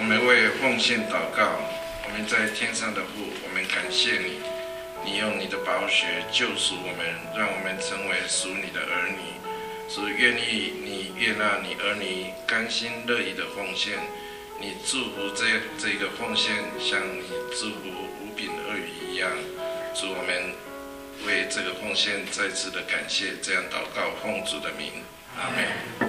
们为奉献祷告。我们在天上的父，我们感谢你，你用你的宝血救赎我们，让我们成为属你的儿女。主，愿意你悦纳你儿女甘心乐意的奉献，你祝福这个奉献，像你祝福五饼二鱼一样。主，我们为这个奉献再次的感谢，这样祷告奉主的名，阿们。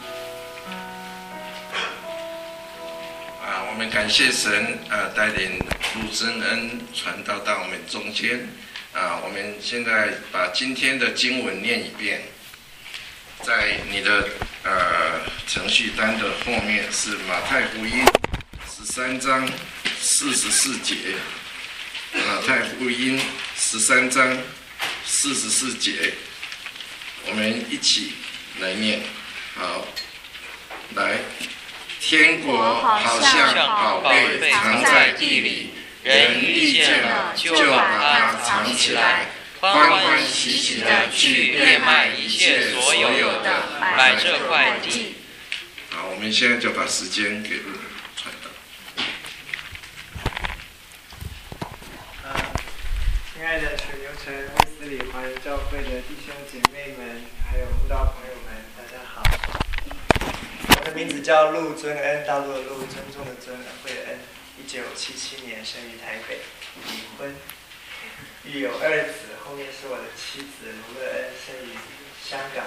我们感谢神带领陆真恩传道到我们中间我们现在把今天的经文念一遍，在你的程序单的后面是马太福音13章44节，马太福音13章44节，我们一起来念。好，来。天国好像宝贝藏在地里，人遇见了就把它藏起来，欢欢喜喜的去变卖一切所有的，买这块地。好，我们现在就把时间给传道。 亲爱的水牛城卫斯理华人教会的弟兄姐妹们，还有慕道朋友们，大家好。我的名字叫陆尊恩，大陆的陆，尊重的尊，恩惠的恩。1977年生于台北，离婚，育有2子，后面是我的妻子卢乐恩，生于香港。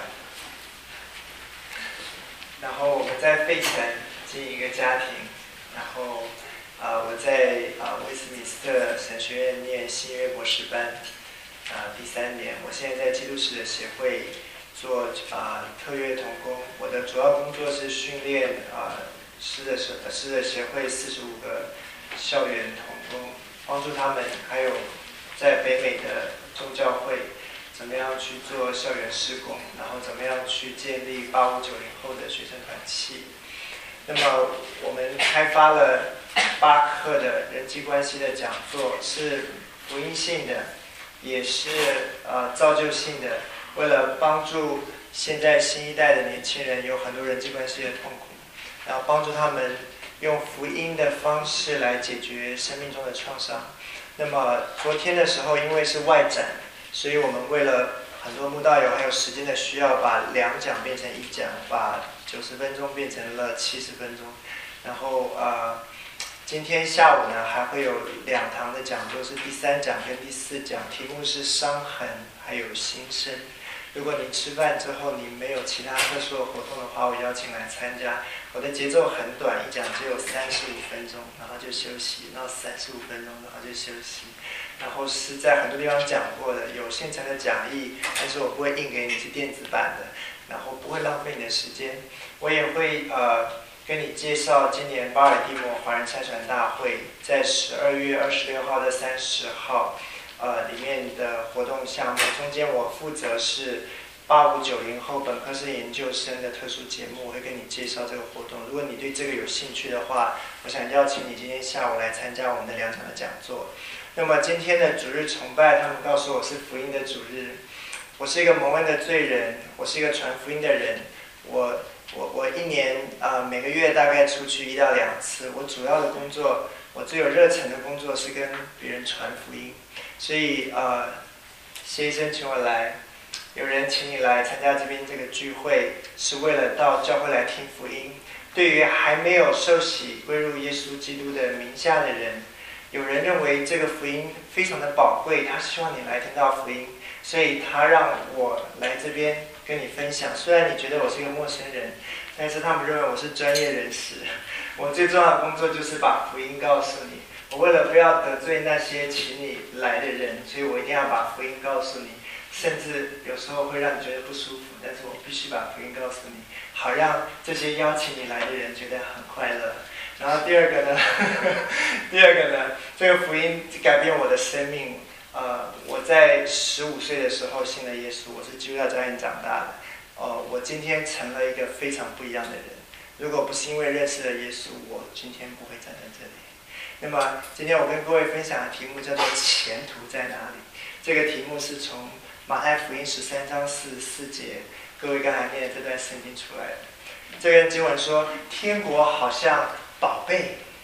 然后我们在费城经营一个家庭，然后我在威斯敏斯特神学院念新约博士班，第3年。我现在在基督使的协会做特约同工，我的主要工作是训练师的协会45个校园同工，帮助他们，还有在北美的众教会怎么样去做校园事工，然后怎么样去建立8590后的学生团契。那么我们开发了8课的人际关系的讲座，是福音性的，也是造就性的。为了帮助现在新一代的年轻人有很多人际关系的痛苦，然后帮助他们用福音的方式来解决生命中的创伤。那么昨天的时候，因为是外展，所以我们为了很多慕道友还有时间的需要，把2讲变成1讲，把90分钟变成了70分钟。然后今天下午呢还会有2堂的讲座，是第3讲跟第4讲，题目是伤痕还有新生。如果你吃饭之后你没有其他特殊的活动的话，我邀请来参加。我的节奏很短，一讲只有35分钟，然后就休息，然后35分钟，然后就休息。然后是在很多地方讲过的，有现成的讲义，但是我不会印给你，是电子版的，然后不会浪费你的时间。我也会跟你介绍今年巴尔的摩华人参传大会在12月26号到30号里面的活动项目，中间我负责是8590后本科生研究生的特殊节目，我会跟你介绍这个活动。如果你对这个有兴趣的话，我想邀请你今天下午来参加我们的2场的讲座。那么今天的主日崇拜，他们告诉我是福音的主日。我是一个蒙恩的罪人，我是一个传福音的人。我1年每个月大概出去1到2次。我主要的工作，我最有热忱的工作是跟别人传福音。所以谢医生请我来，有人请你来参加这边这个聚会，是为了到教会来听福音。对于还没有受洗归入耶稣基督的名下的人，有人认为这个福音非常的宝贵，他希望你来听到福音，所以他让我来这边跟你分享。虽然你觉得我是一个陌生人，但是他们认为我是专业人士。我最重要的工作就是把福音告诉你。我为了不要得罪那些请你来的人，所以我一定要把福音告诉你，甚至有时候会让你觉得不舒服，但是我必须把福音告诉你，好让这些邀请你来的人觉得很快乐。然后第二个呢，这个福音改变我的生命。我在15岁的时候信了耶稣，我是基督教家庭长大的。我今天成了一个非常不一样的人。如果不是因为认识了耶稣，我今天不会站在这里。那么今天我跟各位分享的题目叫做前途在哪里？这个题目是从马太福音13章44节，各位刚才念的这段圣经出来的。这段经文说，天国好像宝贝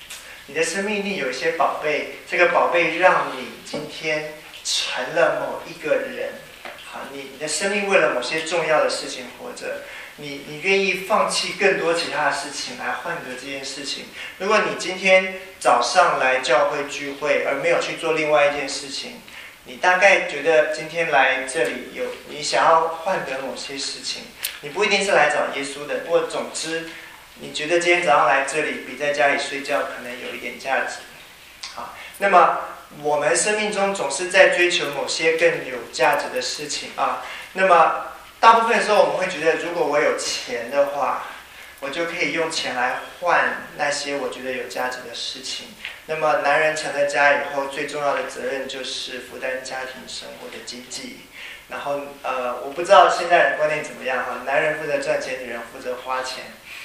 你的生命里有一些宝贝，这个宝贝让你今天成了某一个人。好，你的生命为了某些重要的事情活着，你愿意放弃更多其他的事情来换得这件事情。如果你今天早上来教会聚会，而没有去做另外一件事情，你大概觉得今天来这里你想要换得某些事情，你不一定是来找耶稣的。不过总之，你觉得今天早上来这里比在家里睡觉可能有一点价值。好，那么我们生命中总是在追求某些更有价值的事情啊。那么大部分的时候我们会觉得，如果我有钱的话，我就可以用钱来换那些我觉得有价值的事情。那么男人成了家以后，最重要的责任就是负担家庭生活的经济。然后我不知道现在人观念怎么样哈，男人负责赚钱，女人负责花钱。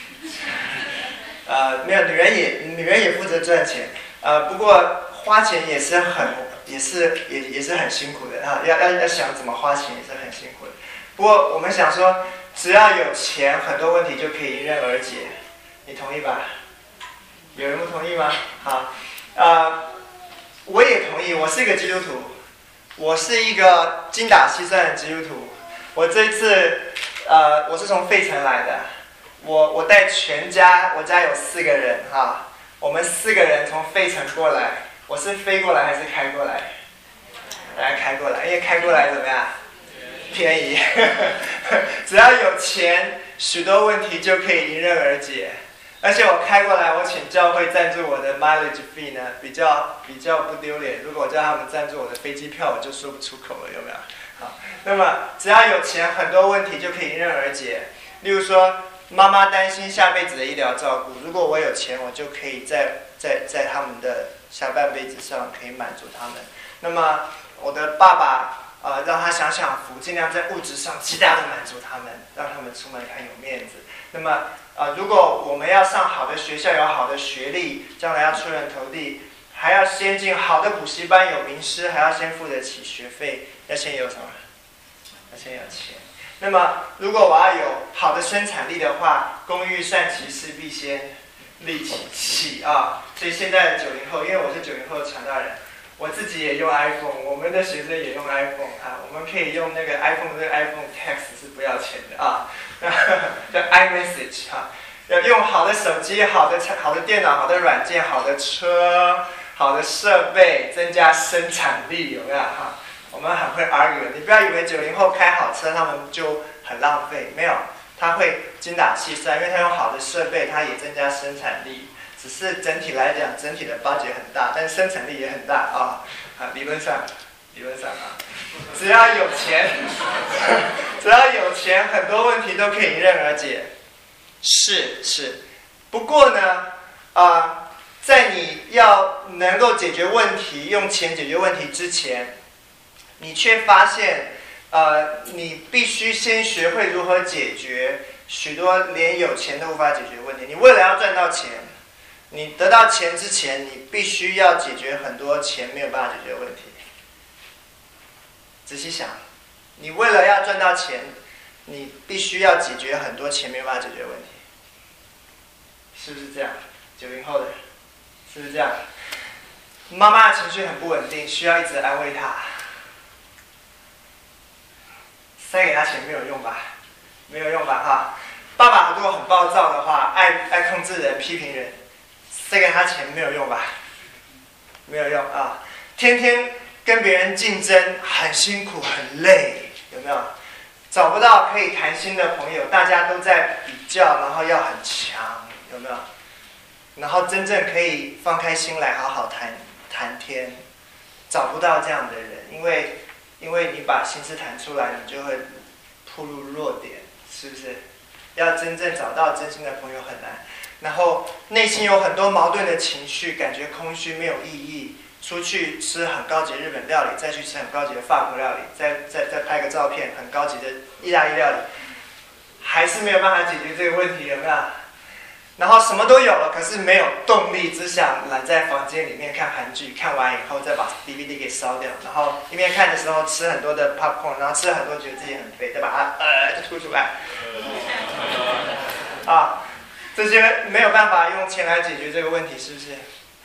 没有，女人也负责赚钱。不过花钱也是很辛苦的啊，要想怎么花钱也是很辛苦的。不过我们想说，只要有钱，很多问题就可以迎刃而解。你同意吧？有人不同意吗？好，我也同意。我是一个基督徒，我是一个精打细算的基督徒。我这一次，我是从费城来的，我带全家，我家有4个人哈，我们4个人从费城过来。我是飞过来还是开过来？来开过来，因为开过来怎么样？便宜。只要有钱，许多问题就可以迎刃而解。而且我开过来，我请教会赞助我的 mileage fee 呢，比较不丢脸。如果我叫他们赞助我的飞机票，我就说不出口了，有没有？好，那么只要有钱，很多问题就可以迎刃而解。例如说，妈妈担心下辈子的医疗照顾，如果我有钱，我就可以在他们的下半辈子上可以满足他们。那么我的爸爸让他享福，尽量在物质上极大的满足他们，让他们出门很有面子。那么如果我们要上好的学校，有好的学历，将来要出人头地，还要先进好的补习班，有名师，还要先付得起学费，要先有什么？要先有钱。那么如果我要有好的生产力的话，工欲善其事，必先利其器啊。所以现在的90后，因为我是90后的传道人，我自己也用 iPhone， 我们的学生也用 iPhone 啊，我们可以用那个 iPhone， 这个 iPhone Text 是不要钱的啊，叫 iMessage 啊，要用好的手机、好的电脑、好的软件、好的车、好的设备，增加生产力，有没有哈？我们很会 argue， 你不要以为90后开好车他们就很浪费，没有，他会精打细算，因为他用好的设备，他也增加生产力。只是整体来讲，整体的budget很大，但是生产力也很大啊。理论上啊，只要有钱，很多问题都可以迎刃而解。是，不过呢，在你要能够解决问题，用钱解决问题之前，你却发现，你必须先学会如何解决许多连有钱都无法解决的问题。你为了要赚到钱，你得到钱之前，你必须要解决很多钱没有办法解决的问题。仔细想，你为了要赚到钱，你必须要解决很多钱没有办法解决的问题，是不是这样？90后的，是不是这样？妈妈的情绪很不稳定，需要一直安慰她。塞给她钱没有用吧？没有用吧？哈！爸爸如果很暴躁的话，爱控制人、批评人。塞给他钱没有用吧？没有用啊！天天跟别人竞争，很辛苦很累，有没有？找不到可以谈心的朋友，大家都在比较，然后要很强，有没有？然后真正可以放开心来好好谈天，找不到这样的人，因为你把心事谈出来，你就会暴露弱点，是不是？要真正找到真心的朋友很难。然后内心有很多矛盾的情绪，感觉空虚没有意义，出去吃很高级的日本料理，再去吃很高级的法国料理，再拍个照片很高级的意大利料理，还是没有办法解决这个问题，有没有？然后什么都有了，可是没有动力，只想懒在房间里面看韩剧，看完以后再把 DVD 给烧掉，然后一边看的时候吃很多的 popcorn， 然后吃了很多觉得自己很肥，再把它吐出来，啊。这些没有办法用钱来解决这个问题，是不是？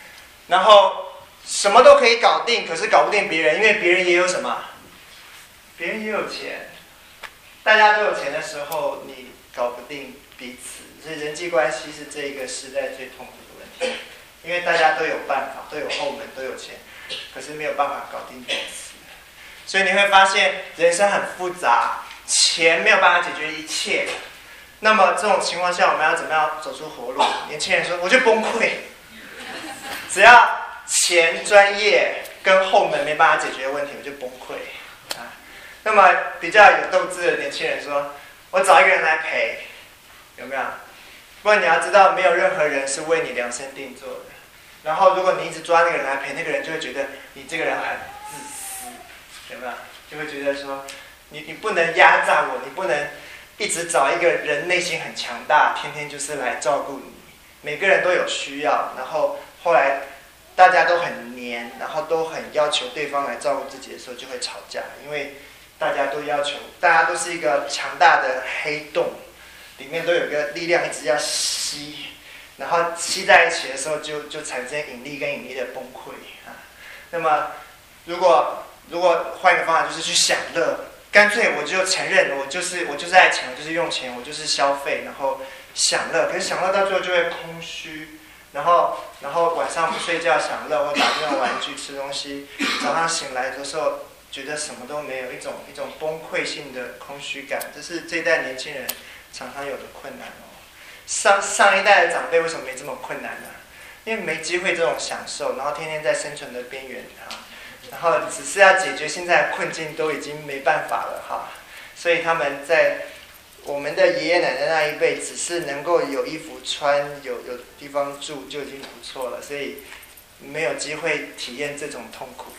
然后什么都可以搞定，可是搞不定别人，因为别人也有什么？别人也有钱。大家都有钱的时候，你搞不定彼此，所以人际关系是这一个时代最痛苦的问题。因为大家都有办法，都有后门，都有钱，可是没有办法搞定彼此。所以你会发现人生很复杂，钱没有办法解决一切。那么这种情况下，我们要怎么样走出活路？年轻人说，我就崩溃。只要钱、专业跟后门没办法解决的问题，我就崩溃啊。那么比较有斗志的年轻人说，我找一个人来陪，有没有？不过你要知道，没有任何人是为你量身定做的。然后，如果你一直抓那个人来陪，那个人就会觉得你这个人很自私，有没有？就会觉得说，你不能压榨我，你不能一直找一个人内心很强大，天天就是来照顾你。每个人都有需要，然后后来大家都很黏，然后都很要求对方来照顾自己的时候，就会吵架，因为大家都要求，大家都是一个强大的黑洞。里面都有个力量一直要吸，然后吸在一起的时候就产生引力跟引力的崩溃啊。那么如果换一个方法，就是去享乐，干脆我就承认我就是爱钱，我就是用钱，我就是消费，然后享乐。可是享乐到最后就会空虚，然后晚上不睡觉享乐，或打电动玩具吃东西，早上醒来的时候觉得什么都没有，一种崩溃性的空虚感，这是这一代年轻人常常有的困难哦。上一代的长辈为什么没这么困难呢？因为没机会这种享受，然后天天在生存的边缘啊，然后只是要解决现在的困境都已经没办法了哈，所以他们在我们的爷爷奶奶那一辈，只是能够有衣服穿，有地方住就已经不错了，所以没有机会体验这种痛苦。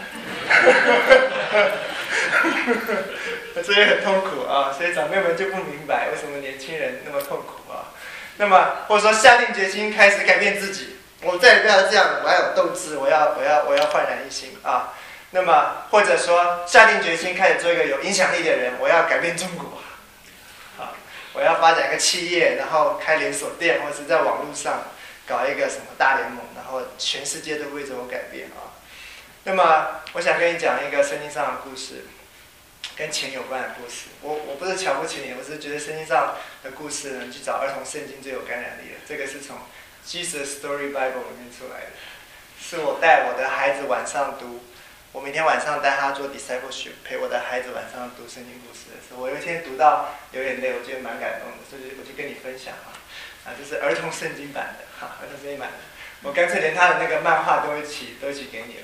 所以很痛苦啊，所以长辈们就不明白为什么年轻人那么痛苦啊。那么或者说下定决心开始改变自己，我再也不要这样了，我要有斗志，我要焕然一新啊。那么或者说下定决心开始做一个有影响力的人，我要改变中国啊，我要发展一个企业，然后开连锁店，或是在网络上搞一个什么大联盟，然后全世界都为着我改变啊。那么我想跟你讲一个圣经上的故事，跟钱有关的故事。我不是瞧不起你，我只是觉得圣经上的故事呢，去找儿童圣经最有感染力的。这个是从 Jesus Story Bible 里面出来的，是我带我的孩子晚上读。我每天晚上带他做 discipleship， 陪我的孩子晚上读圣经故事的时候，我有一天读到有点累，我觉得蛮感动的，所以我就跟你分享啊，这是儿童圣经版的哈，儿童圣经版的。我干脆连他的那个漫画都一起给你了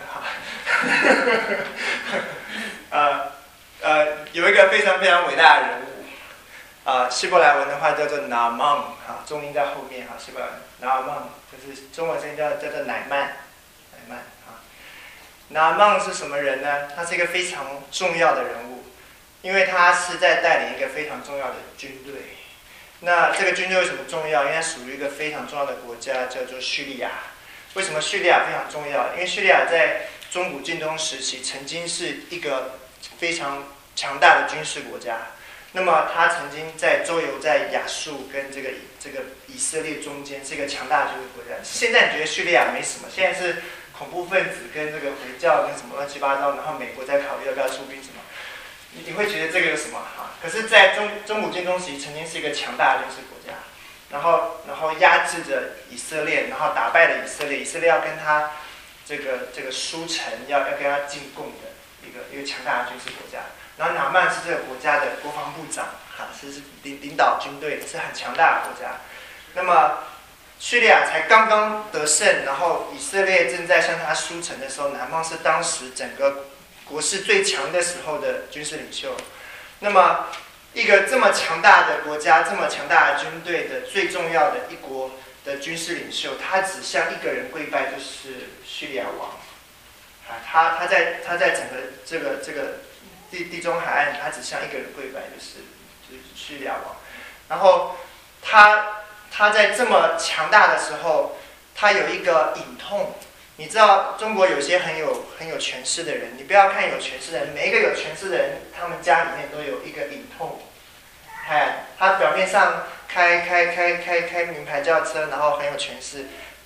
哈。有一个非常非常伟大的人物，希伯来文的话叫做 Naaman 哈，重音在后面哈，希伯来文 Naaman 就是中文声音叫做乃曼啊。Naaman 是什么人呢？他是一个非常重要的人物，因为他是在带领一个非常重要的军队。那这个军队为什么重要？因为它属于一个非常重要的国家，叫做叙利亚。为什么叙利亚非常重要？因为叙利亚在中古近东时期曾经是一个非常强大的军事国家。那么它曾经周游在亚述跟这个以色列中间，是一个强大的军事国家。现在你觉得叙利亚没什么，现在是恐怖分子跟这个回教跟什么乱七八糟，然后美国在考虑要不要出兵什么。你会觉得这个有什么哈？可是，在中古近东时期，曾经是一个强大的军事国家，然后压制着以色列，然后打败了以色列，以色列要跟他这个书城要跟他进贡的一个强大的军事国家。然后拿曼是这个国家的国防部长，哈，是领导军队的，是很强大的国家。那么叙利亚才刚刚得胜，然后以色列正在向他书城的时候，拿曼是当时整个国势最强的时候的军事领袖。那么一个这么强大的国家，这么强大的军队的最重要的一国的军事领袖，他只向一个人跪拜，就是叙利亚王。他在整个这个地中海岸，他只向一个人跪拜，就是叙利亚王。然后他在这么强大的时候，他有一个隐痛。你知道中国有些很有权势的人，你不要看有权势的人，每一个有权势的人，他们家里面都有一个隐痛。他表面上开名牌轿车，然后很有权势，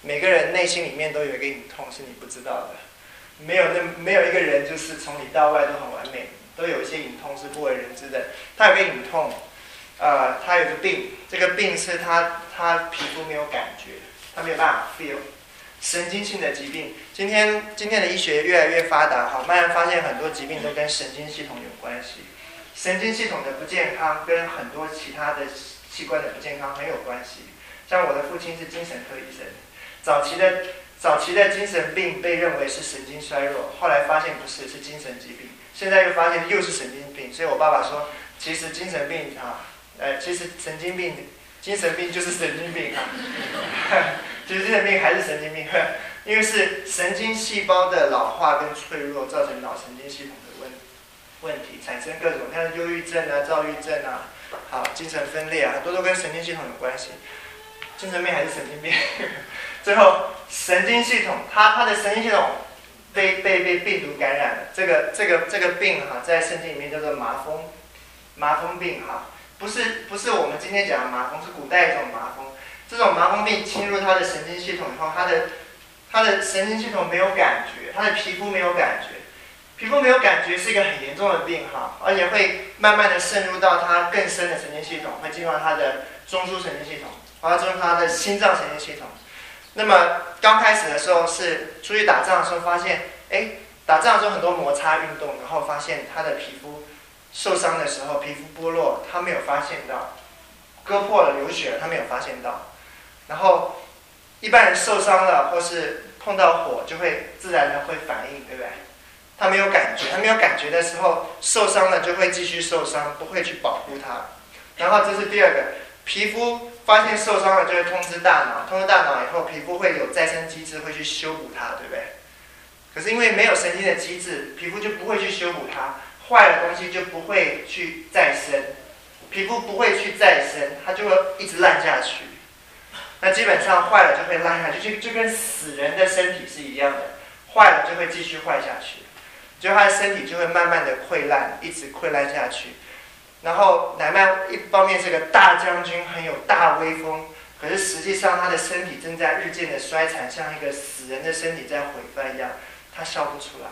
每个人内心里面都有一个隐痛是你不知道的，没有一个人就是从里到外都很完美，都有一些隐痛是不为人知的。他有个隐痛，他有个病，这个病是他皮肤没有感觉，他没有办法 feel。神经性的疾病，今天的医学越来越发达，好，慢慢发现很多疾病都跟神经系统有关系。神经系统的不健康跟很多其他的器官的不健康很有关系。像我的父亲是精神科医生，早期的精神病被认为是神经衰弱，后来发现不是，是精神疾病，现在又发现又是神经病。所以我爸爸说，其实精神病其实精神病就是神经病其实精神病还是神经病，因为是神经细胞的老化跟脆弱造成脑神经系统的问题，产生各种像忧郁症啊、躁郁症啊，好，精神分裂啊，很多都跟神经系统有关系。精神病还是神经病，最后神经系统，它的神经系统被病毒感染了。这个病在圣经里面叫做麻风病不是我们今天讲的麻风，是古代一种麻风。这种麻风病侵入他的神经系统以后，他的神经系统没有感觉，他的皮肤没有感觉，皮肤没有感觉是一个很严重的病而且会慢慢的渗入到他更深的神经系统，会进入他的中枢神经系统，然后进入他的心脏神经系统。那么刚开始的时候是出去打仗的时候发现，打仗的时候很多摩擦运动，然后发现他的皮肤受伤的时候，皮肤剥落，他没有发现到，割破了流血了，他没有发现到。然后一般人受伤了或是碰到火就会自然的会反应，对不对？他没有感觉的时候，受伤了就会继续受伤，不会去保护它。然后这是第二个，皮肤发现受伤了就会通知大脑，通知大脑以后，皮肤会有再生机制会去修补它，对不对？可是因为没有神经的机制，皮肤就不会去修补它，坏的东西就不会去再生，皮肤不会去再生，它就会一直烂下去。那基本上坏了就会烂下去，就跟死人的身体是一样的，坏了就会继续坏下去，就他的身体就会慢慢的溃烂，一直溃烂下去。然后乃曼一方面是个大将军，很有大威风，可是实际上他的身体正在日渐的衰残，像一个死人的身体在毁败一样，他笑不出来，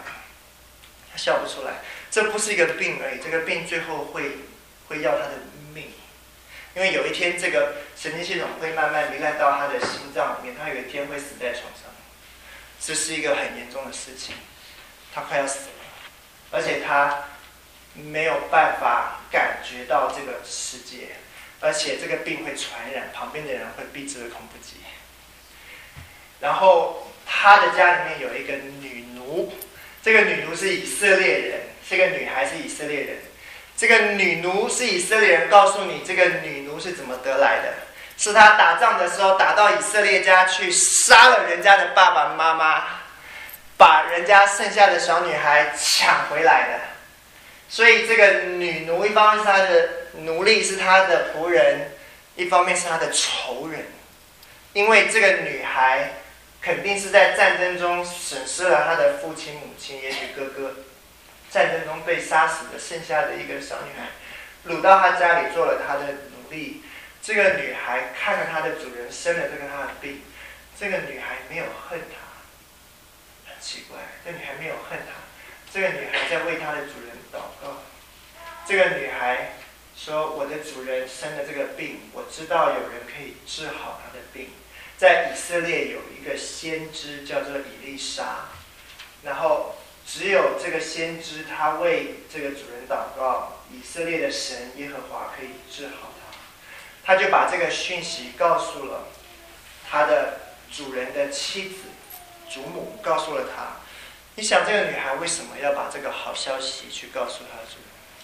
这不是一个病而已，这个病最后会要他的命。因为有一天这个神经系统会慢慢糜烂到他的心脏里面，他有一天会死在床上，这是一个很严重的事情，他快要死了，而且他没有办法感觉到这个世界，而且这个病会传染，旁边的人会避之而恐不及。然后他的家里面有一个女奴，这个女奴是以色列人，这个女孩是以色列人。这个女奴是以色列人告诉你，这个女奴是怎么得来的？是她打仗的时候打到以色列家去，杀了人家的爸爸妈妈，把人家剩下的小女孩抢回来的。所以这个女奴一方面是她的奴隶，是她的仆人，一方面是她的仇人。因为这个女孩肯定是在战争中损失了她的父亲母亲，也许哥哥。战争中被杀死的剩下的一个小女孩，掳到她家里做了她的奴隶。这个女孩看着她的主人生了这个她的病，这个女孩没有恨她，很奇怪，这女孩没有恨她，这个女孩在为她的主人祷告。这个女孩说：“我的主人生了这个病，我知道有人可以治好他的病。”在以色列有一个先知叫做以利沙，然后只有这个先知他为这个主人祷告，以色列的神耶和华可以治好他。他就把这个讯息告诉了他的主人的妻子祖母，告诉了他。你想这个女孩为什么要把这个好消息去告诉她的主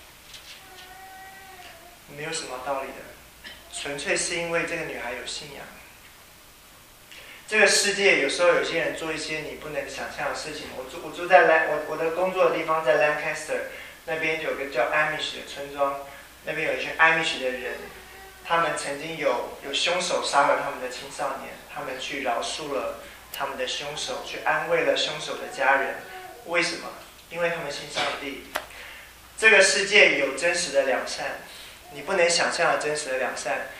人？没有什么道理的，纯粹是因为这个女孩有信仰。这个世界有时候有些人做一些你不能想象的事情。我住在我的工作的地方在 Lancaster 那边有个叫 Amish 的村庄，那边有一群 Amish 的人，他们曾经有凶手杀了他们的青少年，他们去饶恕了他们的凶手，去安慰了凶手的家人。为什么？因为他们信上帝。这个世界有真实的良善，你不能想象的真实的良善。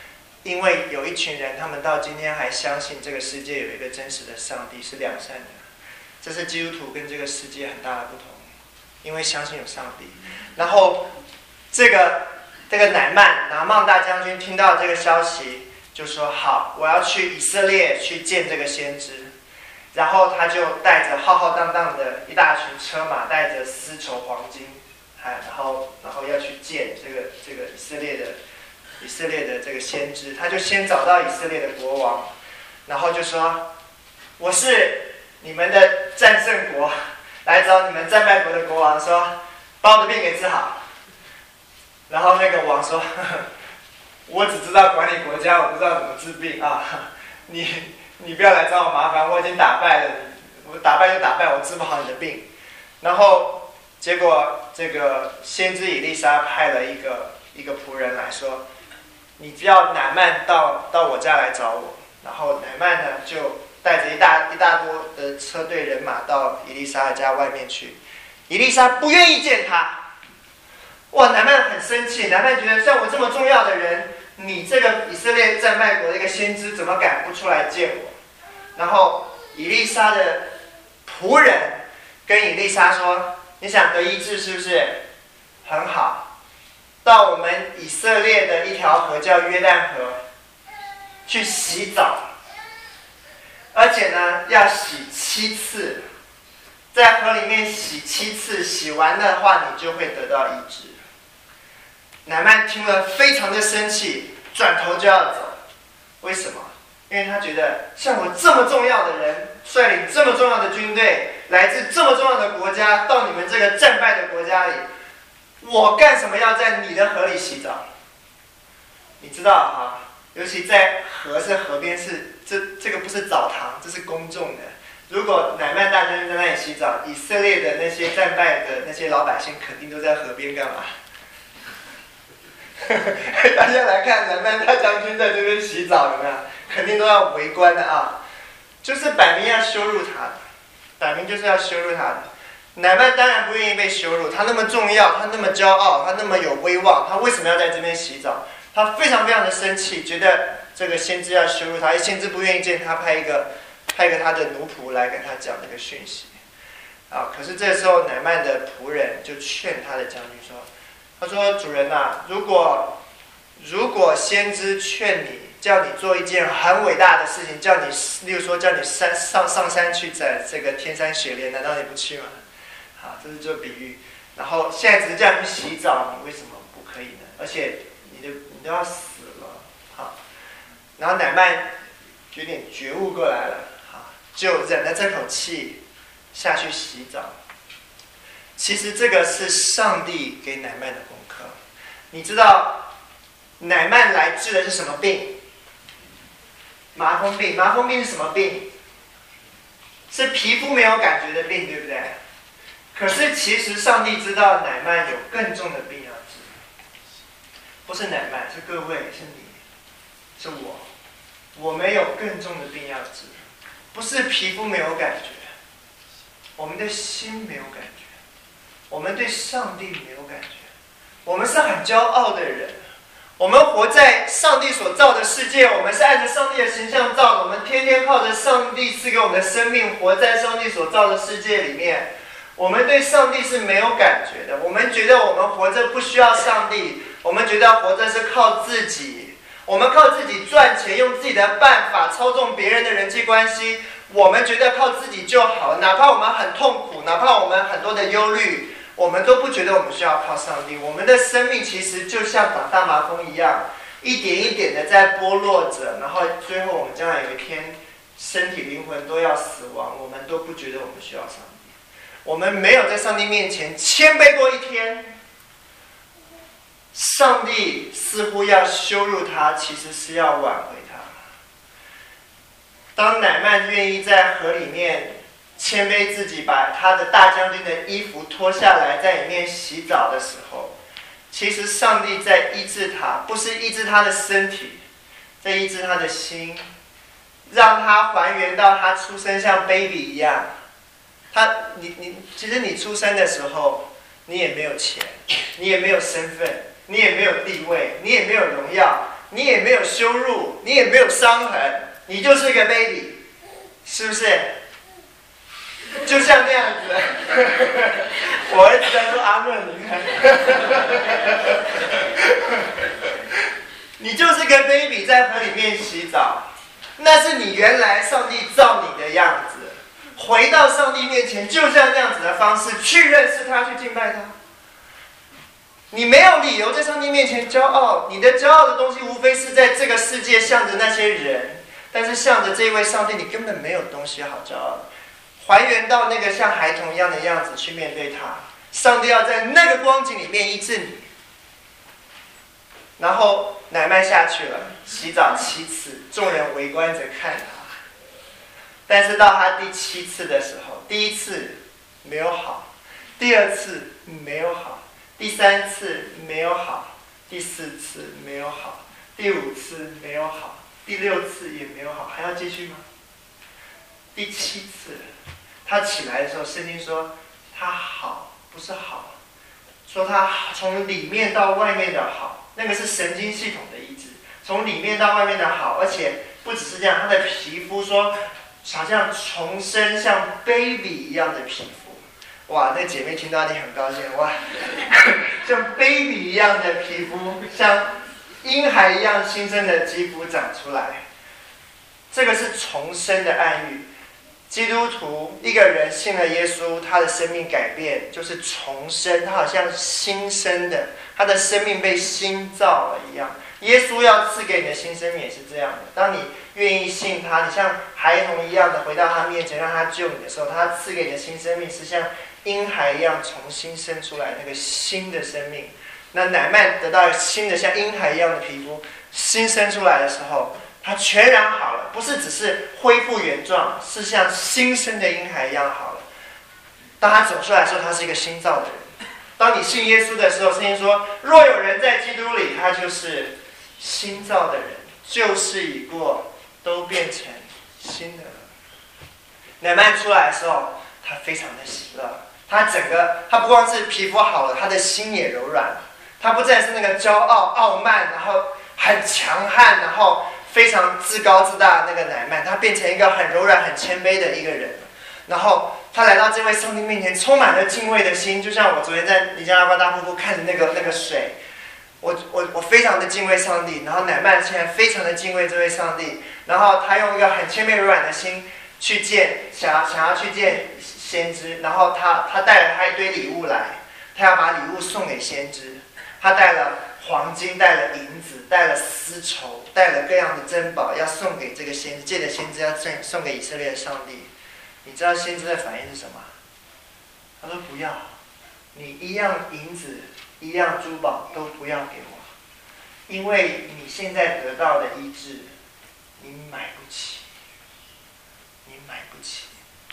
因为有一群人，他们到今天还相信这个世界有一个真实的上帝是良善的，这是基督徒跟这个世界很大的不同，因为相信有上帝。然后这个乃缦大将军听到这个消息，就说好，我要去以色列去见这个先知。然后他就带着浩浩荡荡的一大群车马，带着丝绸黄金，然后要去见这个以色列的这个先知。他就先找到以色列的国王，然后就说：“我是你们的战胜国，来找你们战败国的国王，说把我的病给治好。”然后那个王说：“呵呵，我只知道管理国家，我不知道怎么治病啊，你不要来找我麻烦，我已经打败了你，我打败就打败，我治不好你的病。”然后结果这个先知以利沙派了一个仆人来说：“你只要乃缦到我家来找我。”然后乃缦呢就带着一大多的车队人马到以利沙的家外面去。以利沙不愿意见他。哇，乃缦很生气，乃缦觉得像我这么重要的人，你这个以色列战败国的一个先知怎么敢不出来见我？然后以利沙的仆人跟以利沙说：“你想得医治是不是？很好，到我们以色列的一条河叫约旦河去洗澡，而且呢要洗7次，在河里面洗7次，洗完的话你就会得到医治。”乃缦听了非常的生气，转头就要走。为什么？因为他觉得像我这么重要的人，率领这么重要的军队，来自这么重要的国家，到你们这个战败的国家里，我干什么要在你的河里洗澡？你知道哈，尤其在河边是这个不是澡堂，这是公众的。如果乃缦大将军在那里洗澡，以色列的那些战败的那些老百姓肯定都在河边干嘛？大家来看乃缦大将军在这边洗澡，有没有？肯定都要围观的啊！就是摆明要羞辱他的，摆明就是要羞辱他的。乃缦当然不愿意被羞辱，他那么重要，他那么骄傲，他那么有威望，他为什么要在这边洗澡？他非常非常的生气，觉得这个先知要羞辱他，先知不愿意见他，派一个他的奴仆来跟他讲这个讯息。啊！可是这时候乃缦的仆人就劝他的将军说。他说：“主人呐，如果先知劝你，叫你做一件很伟大的事情，叫你，例如说叫你上山去摘这个天山雪莲，难道你不去吗？好，这是做比喻。然后现在只是叫你去洗澡，你为什么不可以呢？而且你都要死了，好。然后乃缦有点觉悟过来了，好，就忍了这口气下去洗澡。”其实这个是上帝给乃缦的功课。你知道乃缦来治的是什么病？麻风病。麻风病是什么病？是皮肤没有感觉的病，对不对？可是其实上帝知道乃缦有更重的病要治，不是乃缦，是各位，是你，是我。我们有更重的病要治，不是皮肤没有感觉，我们的心没有感觉。我们对上帝没有感觉，我们是很骄傲的人，我们活在上帝所造的世界，我们是按着上帝的形象造的，我们天天靠着上帝赐给我们的生命，活在上帝所造的世界里面。我们对上帝是没有感觉的，我们觉得我们活着不需要上帝，我们觉得活着是靠自己，我们靠自己赚钱，用自己的办法操纵别人的人际关系，我们觉得靠自己就好，哪怕我们很痛苦，哪怕我们很多的忧虑，我们都不觉得我们需要靠上帝。我们的生命其实就像长大麻风一样，一点一点的在剥落着，然后最后我们将来有一天身体灵魂都要死亡，我们都不觉得我们需要上帝。我们没有在上帝面前谦卑过一天，上帝似乎要羞辱他，其实是要挽回他。当乃缦愿意在河里面谦卑自己，把他的大将军的衣服脱下来，在里面洗澡的时候，其实上帝在医治他，不是医治他的身体，在医治他的心，让他还原到他出生像 baby 一样。其实你出生的时候，你也没有钱，你也没有身份，你也没有地位，你也没有荣耀， 你也没有羞辱，你也没有伤痕，你就是一个 baby， 是不是？就像那样子，我儿子在说阿门，你看，你就是个 baby 在河里面洗澡，那是你原来上帝造你的样子。回到上帝面前，就像这样子的方式去认识他，去敬拜他。你没有理由在上帝面前骄傲，你的骄傲的东西无非是在这个世界向着那些人，但是向着这一位上帝，你根本没有东西好骄傲的。还原到那个像孩童一样的样子去面对他，上帝要在那个光景里面医治你。然后乃縵下去了，洗澡7次，众人围观着看他。但是到他第7次的时候，第1次没有好，第2次没有好，第3次没有好，第4次没有好，第5次没有好，第6次也没有好，还要继续吗？第7次，他起来的时候，圣经说他好，不是好，说他从里面到外面的好，那个是神经系统的医治，从里面到外面的好，而且不只是这样，他的皮肤说好像重生，像 baby 一样的皮肤。哇，那姐妹听到你很高兴，哇，像 baby 一样的皮肤，像婴孩一样新生的肌肤长出来，这个是重生的暗喻。基督徒一个人信了耶稣，他的生命改变就是重生，他好像新生的，他的生命被新造了一样。耶稣要赐给你的新生命也是这样的，当你愿意信他，你像孩童一样的回到他面前，让他救你的时候，他赐给你的新生命是像婴孩一样重新生出来那个新的生命。那乃縵得到新的像婴孩一样的皮肤，新生出来的时候，他全然好了，不是只是恢复原状，是像新生的婴孩一样好了。当他走出来的时候，他是一个新造的人。当你信耶稣的时候，圣经说若有人在基督里，他就是新造的人，旧事已过，都变成新的了。乃縵出来的时候，他非常的喜乐，他不光是皮肤好了，他的心也柔软了。他不再是那个骄傲傲慢，然后很强悍，然后非常自高自大的那个乃縵，他变成一个很柔软很谦卑的一个人。然后他来到这位上帝面前，充满了敬畏的心，就像我昨天在尼加拉瓜大瀑布看着那个水，我非常的敬畏上帝，然后乃縵现在非常的敬畏这位上帝，然后他用一个很谦卑柔软的心去想要去见先知，然后他带了他一堆礼物来，他要把礼物送给先知，他带了黄金，带了银子，带了丝绸，带了各样的珍宝，要送给这个先知，借着先知要送给以色列的上帝。你知道先知的反应是什么？他说不要，你一样银子一样珠宝都不要给我，因为你现在得到的医治你买不起，你买不起。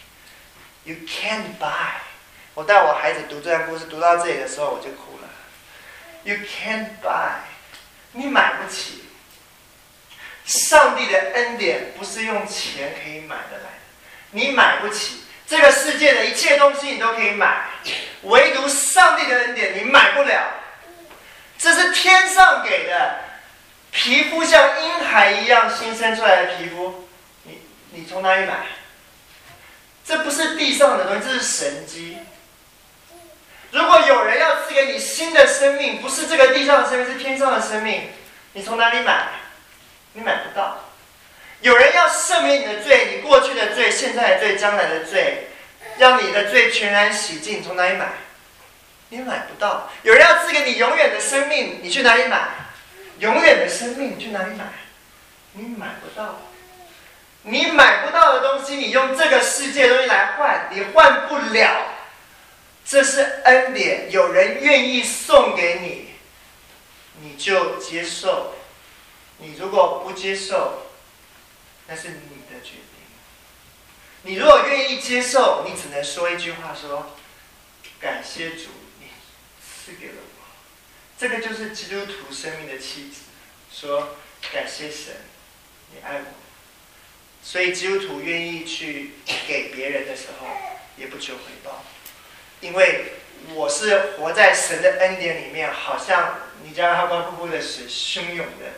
You can't buy。 我带我孩子读这段故事，读到这里的时候我就哭了。You can't buy， 你买不起。上帝的恩典不是用钱可以买得来的，你买不起。这个世界的一切东西你都可以买，唯独上帝的恩典你买不了。这是天上给的，皮肤像婴孩一样新生出来的皮肤，你从哪里买？这不是地上的东西，这是神迹。如果有人要赐给你新的生命，不是这个地上的生命，是天上的生命，你从哪里买？你买不到。有人要赦免你的罪，你过去的罪、现在的罪、将来的罪，让你的罪全然洗净，你从哪里买？你买不到。有人要赐给你永远的生命，你去哪里买？永远的生命，你去哪里买？你买不到。你买不到的东西，你用这个世界的东西来换，你换不了。这是恩典，有人愿意送给你，你就接受。你如果不接受，那是你的决定。你如果愿意接受，你只能说一句话说：感谢主，你赐给了我。这个就是基督徒生命的气质，说感谢神，你爱我。所以基督徒愿意去给别人的时候，也不求回报，因为我是活在神的恩典里面，好像尼加拉瓜瀑布的水汹涌的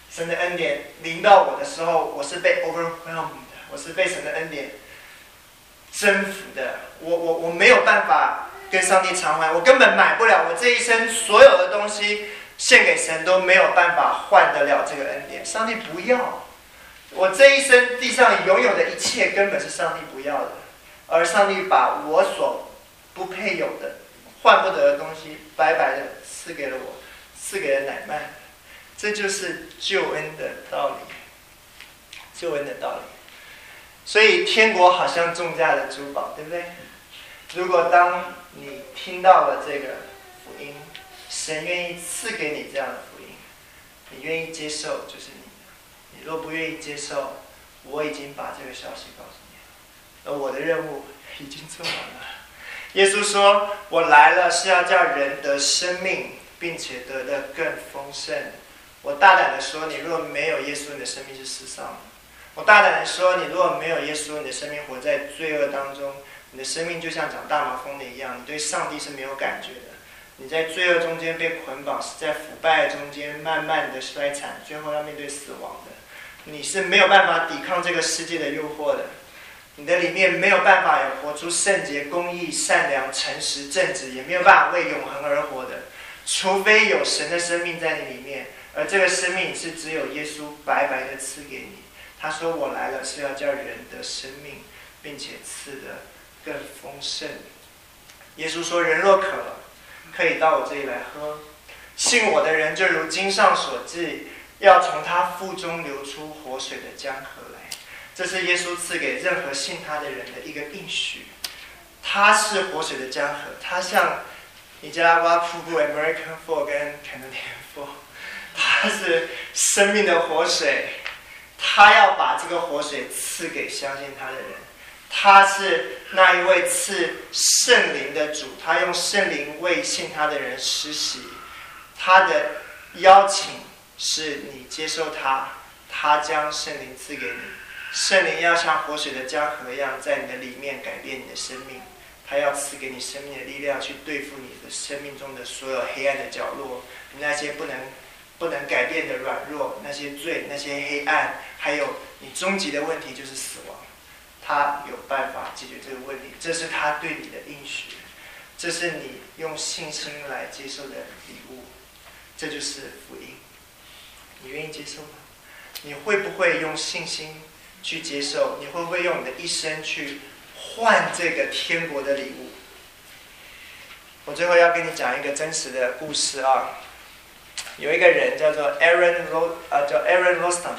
神的恩典临到我的时候，我是被 overwhelmed 的，我是被神的恩典征服的。我没有办法跟上帝偿还，我根本买不了，我这一生所有的东西献给神都没有办法换得了这个恩典。上帝不要，我这一生地上拥有的一切根本是上帝不要的，而上帝把我所不配有的、换不得的东西白白的赐给了我，赐给了乃縵。这就是救恩的道理，救恩的道理。所以天国好像重价的珠宝，对不对？如果当你听到了这个福音，神愿意赐给你这样的福音，你愿意接受就是你的。你若不愿意接受，我已经把这个消息告诉你了，而我的任务已经做完了。耶稣说：“我来了是要叫人得生命，并且得的更丰盛。”我大胆的说，你若没有耶稣，你的生命是失丧的。我大胆的说，你若没有耶稣，你的生命活在罪恶当中，你的生命就像长大麻风的一样，你对上帝是没有感觉的。你在罪恶中间被捆绑，是在腐败中间慢慢的衰残，最后要面对死亡的。你是没有办法抵抗这个世界的诱惑的。你的里面没有办法有活出圣洁、公义、善良、诚实、正直，也没有办法为永恒而活的，除非有神的生命在你里面。而这个生命是只有耶稣白白的赐给你。他说：“我来了是要叫人得生命，并且赐得更丰盛。”耶稣说：“人若渴了，可以到我这里来喝。信我的人，就如经上所记，要从他腹中流出活水的江河来。”这是耶稣赐给任何信他的人的一个应许。他是活水的江河，他像尼加拉瓜瀑布 （American Fall） 跟 Canadian Fall。他是生命的活水，他要把这个活水赐给相信他的人。他是那一位赐圣灵的主，他用圣灵为信他的人施洗。他的邀请是你接受他，他将圣灵赐给你。圣灵要像活水的江河一样，在你的里面改变你的生命。他要赐给你生命的力量，去对付你的生命中的所有黑暗的角落，那些不能改变的软弱，那些罪，那些黑暗，还有你终极的问题就是死亡。他有办法解决这个问题，这是他对你的应许，这是你用信心来接受的礼物，这就是福音。你愿意接受吗？你会不会用信心去接受？你会不会用你的一生去换这个天国的礼物？我最后要跟你讲一个真实的故事啊。有一个人叫做 Aaron Rostam，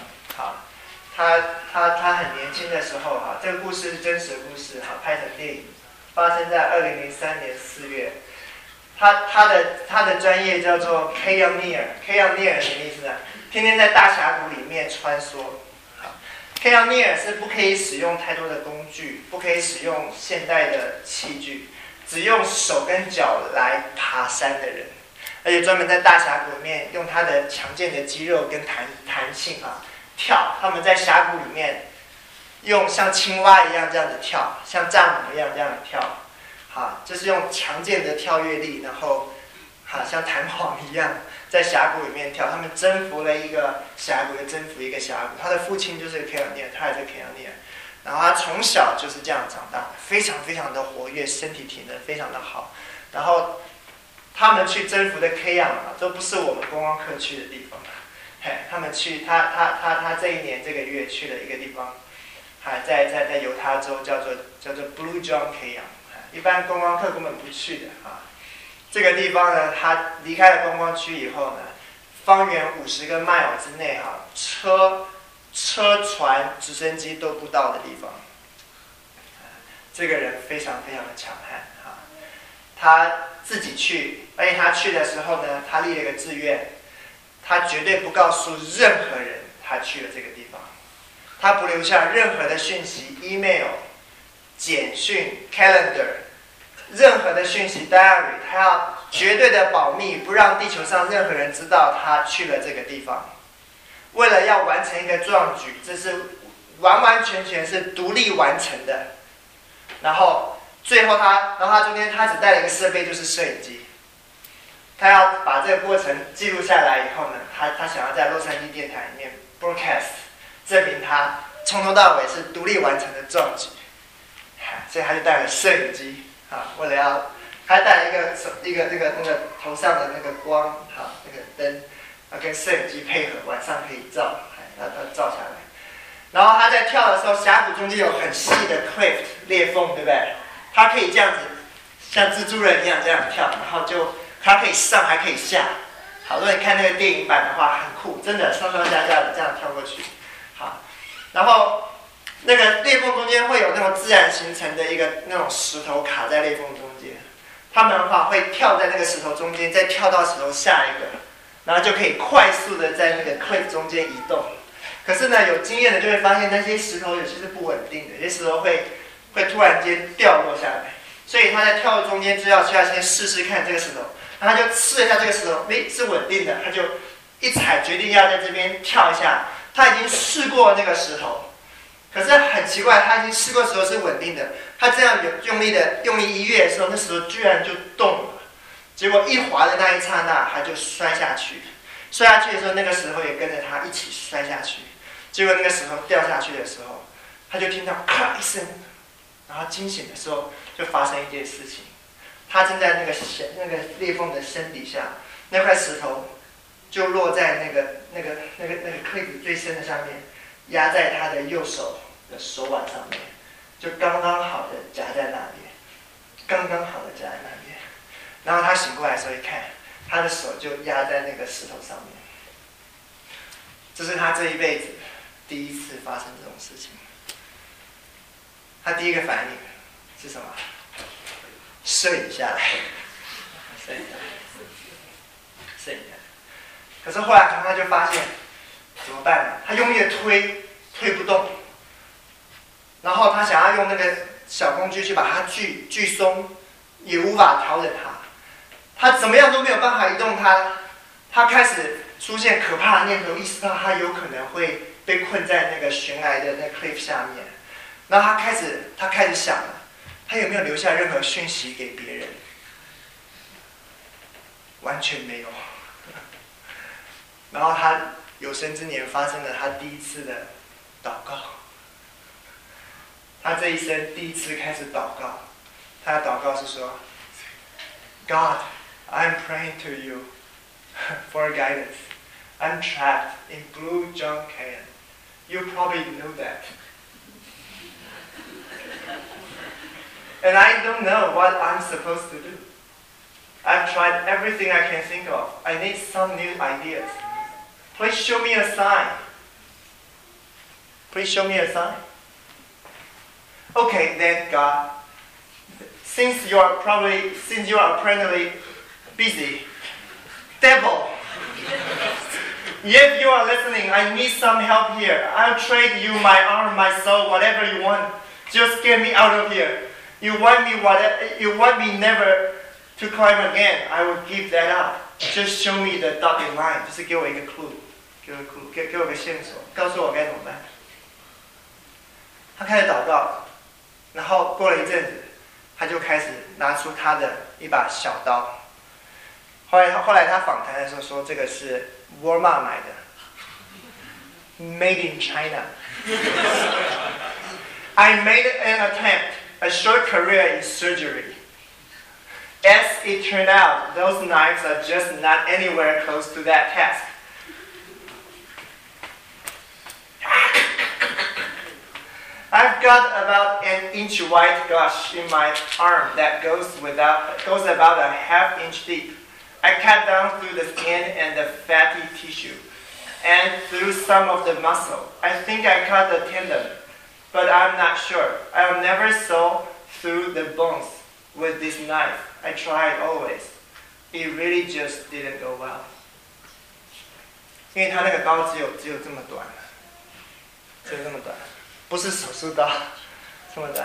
他很年轻的时候哈，这个故事是真实的故事哈，拍成电影，发生在2003年4月。他的专业叫做 Canyoneer 什么意思呢？天天在大峡谷里面穿梭。Canyoneer 是不可以使用太多的工具，不可以使用现代的器具，只用手跟脚来爬山的人。而且专门在大峡谷里面用他的强健的肌肉跟弹性跳，他们在峡谷里面用像青蛙一样这样子跳，像蚱蜢一样这样子跳，就是用强健的跳跃力，然后像弹簧一样在峡谷里面跳。他们征服了一个峡谷，又征服一个峡谷。他的父亲就是 Canyoneer， 他也是 Canyoneer， 然后他从小就是这样长大，非常非常的活跃，身体体能非常的好。然后他们去征服的 K 都不是我们观光客去的地方。他们去他这一年这个月去了一个地方，在犹他州叫做 Blue John Canyon， 一般观光客根本不去的这个地方呢，他离开了观光区以后呢，方圆50个 mile 之内车船、直升机都不到的地方。这个人非常非常的强悍他自己去，而且他去的时候呢，他立了一个志愿，他绝对不告诉任何人他去了这个地方，他不留下任何的讯息 ，email、简讯、calendar， 任何的讯息 diary， 他要绝对的保密，不让地球上任何人知道他去了这个地方。为了要完成一个壮举，这是完完全全是独立完成的。然后最后他中间他只带了一个设备，就是摄影机。 他要把这个过程记录下来以后呢，他想要在洛杉矶电台里面 broadcast， 证明他从头到尾是独立完成的壮举。所以他就带了摄影机啊，为了要，他带了一个那个头上的那个光啊，那个灯，要跟摄影机配合，晚上可以照，要照下来。然后他在跳的时候，峡谷中间有很细的 cleft 裂缝，对不对？他可以这样子，像蜘蛛人一样这样跳，然后他可以上还可以下。好，如果你看那个电影版的话，很酷，真的上上下下的这样跳过去。好，然后。那个裂缝中间会有那种自然形成的一个那种石头卡在裂缝中间，他们的话会跳在那个石头中间，再跳到石头下一个，然后就可以快速的在那个 cliff 中间移动。可是呢，有经验的就会发现那些石头有些是不稳定的，有些石头会突然间掉落下来，所以他在跳的中间就要先试试看这个石头，然后他就试了一下这个石头，是稳定的，他就一踩决定要在这边跳一下，他已经试过那个石头。可是很奇怪，他已经试过石头是稳定的，他这样用力一跃的时候，那石头居然就动了。结果一滑的那一刹那，他就摔下去。摔下去的时候，那个石头也跟着他一起摔下去。结果那个石头掉下去的时候，他就听到咔一声，然后惊醒的时候，就发生一件事情。他正在那个裂缝的深底下，那块石头就落在那个cliff 最深的上面。压在他的右手的手腕上面，就刚刚好的夹在那边，刚刚好的夹在那边。然后他醒过来的时候一看，他的手就压在那个石头上面。这是他这一辈子第一次发生这种事情。他第一个反应是什么？摄影下来，摄影下来，摄影下来。可是后来他就发现。怎么办呢？他用力的推不动，然后他想要用那个小工具去把它锯松，也无法调整它。他怎么样都没有办法移动它。他开始出现可怕的念头，意识到他有可能会被困在那个悬崖的那 cliff 下面。然后他开始想了，他有没有留下任何讯息给别人？完全没有。然后他。有生之年发生了他第一次的祷告，他这一生第一次开始祷告，他的祷告是说 ：“God, I'm praying to you for guidance. I'm trapped in Blue John Canyon. You probably know that, and I don't know what I'm supposed to do. I've tried everything I can think of. I need some new ideas. Please show me a sign. Please show me a sign. Okay, then God, since you are apparently busy, devil, if you are listening, I need some help here. I'll trade you my arm, my soul, whatever you want. Just get me out of here. You want me never to climb again. I will give that up. Just show me the dotted line. 就是给我一个 clue。给我个线索，告诉我该怎么办。他开始祷告，然后过了一阵子，他就开始拿出他的一把小刀。后来他访谈的时候说，这个是沃尔玛买的 ，Made in China. I made an attempt, a short career in surgery. As it turned out, those knives are just not anywhere close to that task. I've got about an inch wide gash in my arm that goes about a half-inch deep. I cut down through the skin and the fatty tissue, and through some of the muscle. I think I cut the tendon, but I'm not sure. I'll never saw through the bones with this knife. I tried always. It really just didn't go well. 因为他那个刀只有这么短，只有这么短。不是手术刀，这么短。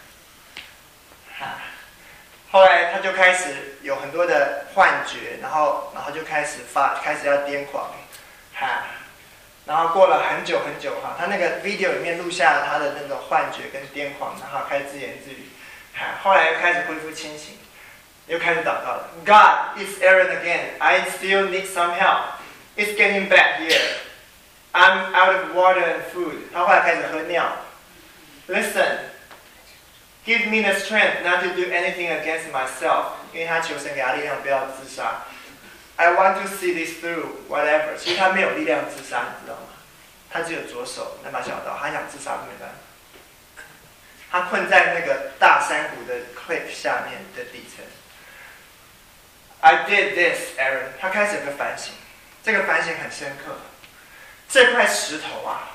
后来他就开始有很多的幻觉，然后就开始要癫狂，然后过了很久他那个 video 里面录下了他的那种幻觉跟癫狂，然后开始自言自语，后来又开始恢复清醒， 又开始祷告了。God, it's Aaron again. I still need some help. It's getting bad here. I'm out of water and food. 他后来开始喝尿。Listen, give me the strength not to do anything against myself. 因为他求神给他力量，不要自杀。I want to see this through, whatever. 其实他没有力量自杀，你知道吗？他只有左手那把小刀，他想自杀都没办法。他困在那个大山谷的 cliff 下面的底层。I did this, Aaron. 他开始有个反省，这个反省很深刻。这块石头啊